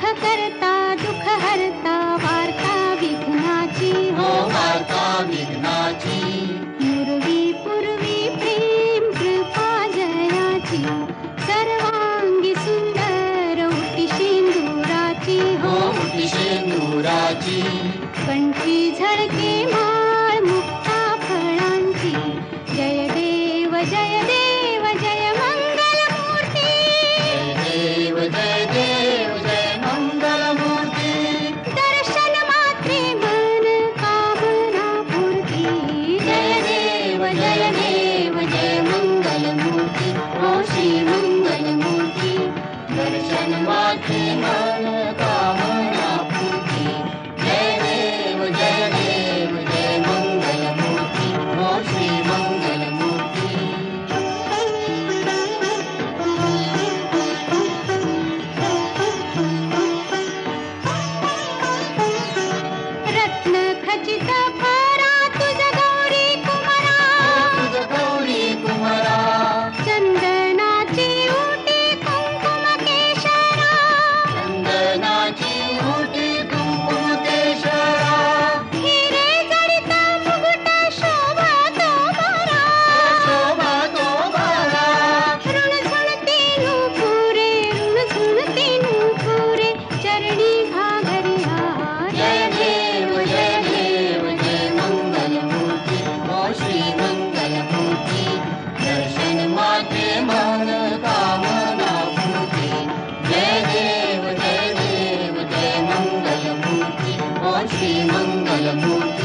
करता दुःख हरता वार्ता विघ्नाची हो वार्ता विघ्नाची पूर्वी पूर्वी प्रेम कृपा जयाची सर्वांगी सुंदर उटी शेंदुराची हो उटी शेंदुराची कंठी झळके माळ मुक्ता फळांची जय देव जय देव जय मंगलमूर्ती जय देव जय देव जय मंगलमूर्ती दर्शन मात्रे मन कामना पूर्ती जय देव जय देव जय मंगलमूर्ती हो श्री मंगलमूर्ती दर्शन मात्रे मन कामना पूर्ती जय देव जय देव जय मंगलमूर्ती हो श्री मंगलमूर्ती रत्न खचित फरा तुझ गौरी कुमारा तुझ गौरी कुमारा चंदनाची उटी कुंकुम केशरा चंदनाची उटी कुंकुम केशरा हिरे जडित मुकुट शोभतो बरा शोभा तो बारा ऋणझुणती नूपुरे ऋणझुणती नूपुरे चरणी घागरी हार जय देव जय देव जय मंगलमूर्ती हो श्री मंगलमूर्ती दर्शन मात्रे मन कामना पूर्ती जय देव जय मंगलमूर्ती हो श्री मंगलमूर्ती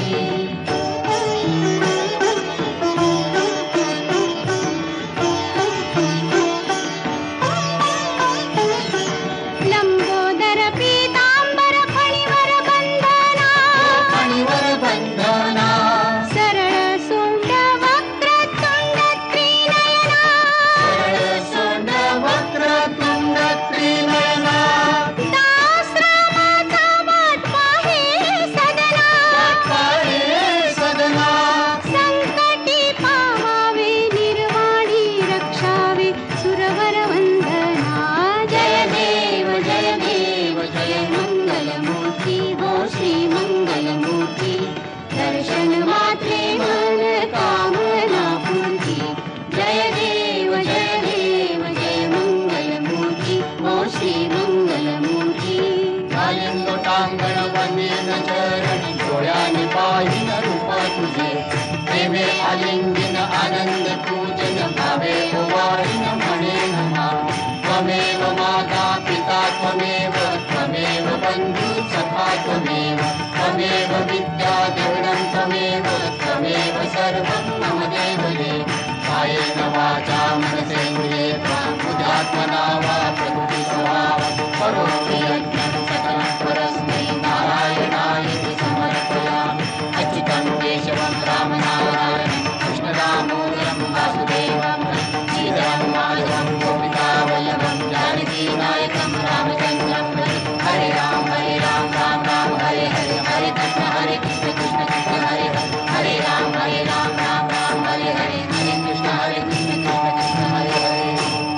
लंबोदर पीतांबर फणीवर बंधना फणीवर बंधना सरळ सोंड वक्रतुंड त्रिनयना सरळ सोंड वक्रतुंड त्रिनयना दासरामाचा वाट पाहे सदना पाहे सदना संकटी पावावे निर्वाणी रक्षावे सुरवर वंदना जय देव जय देव जय मंगलमूर्ती हो श्री मंगलमूर्ती दर्शन मात्रे मन कामना पूर्ती जय देव जय मंगलमूर्ती हो श्री मंगलमूर्ती घालीन लोटांगण वंदीन चरण डोळ्याने पाहिन रूप तुझे प्रेमे आलिंगन आनंद पूजन भावे ओवाळीन म्हणेन मा त्वमेव माता पिता त्वमेव बंधू सखा त्वमेव विद्या द्रविणं त्वमेव सर्वं मम देवते कायेन वाचा मनसेन्द्रिये त्वां बुद्ध्यात्मना वा प्रकृति स्वभावं करोमि यज्ञं सकलं परस्मै नारायणाय समर्पयामि अच्युतं केशवं रामनारायणं कृष्णदामोदरं वासुदेवं श्रीधरं माधवं गोपिकावल्लभं जानकीनायकं रामचन्द्रं हरे राम राम राम हरे हरे हरे कृष्ण कृष्ण हरे हरे राम राम हरे हरे हरे कृष्ण कृष्ण हरे हरे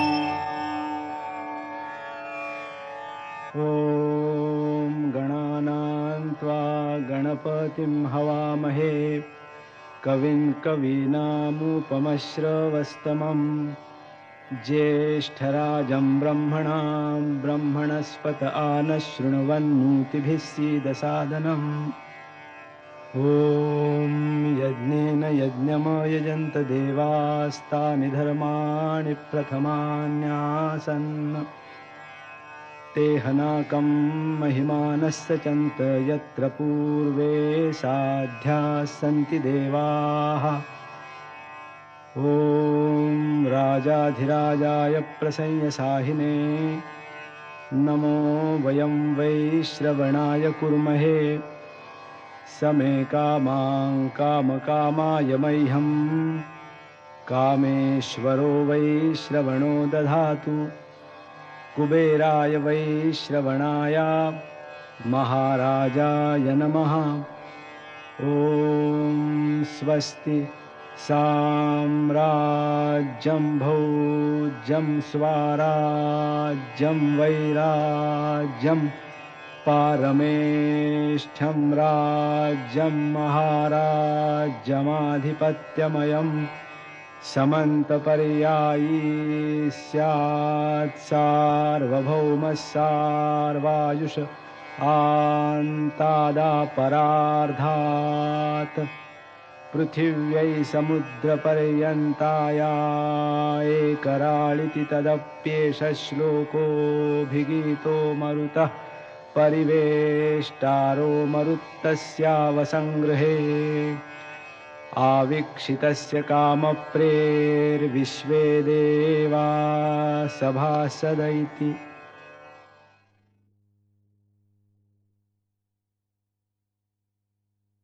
ॐ गणानां त्वा गणपतिं हवामहे कविं कवीनामुपमश्रवस्तमं ज्येष्ठराजं ब्रह्मणां ब्रह्मणस्पत आनशृण्वन्नोतिभिः सीदसादनम् ॐ यज्ञेन यज्ञमयजन्त देवास्तानि धर्माणि प्रथमान्यासन् तेहनाकं महिमानस्य चन्त यत्र पूर्वे साध्याः सन्ति देवाः ॐ राजाधिराजाय प्रसंयसाहिने नमो वयं वैश्रवणाय कुर्महे समे कामां कामकामाय मह्यं कामेश्वरो वैश्रवणो दधातु कुबेराय वैश्रवणाय महाराजाय नमः ॐ स्वस्ति साम्राज्यं भोज्यं स्वाराज्यं वैराज्यं पारमेष्ठ्यं राज्यं महाराज्यमाधिपत्यमयं समन्तपर्यायी स्यात् सार्वभौमः सार्वायुष आन्तादापरार्धात् पृथिव्यै समुद्रपर्यन्ताया एकराळिति तदप्येष श्लोकोऽभिगीतो मरुतः परिवेष्टारो मरुत्तस्यावसङ्गृहे आवीक्षितस्य कामप्रेर्विश्वे देवा सभासद इति।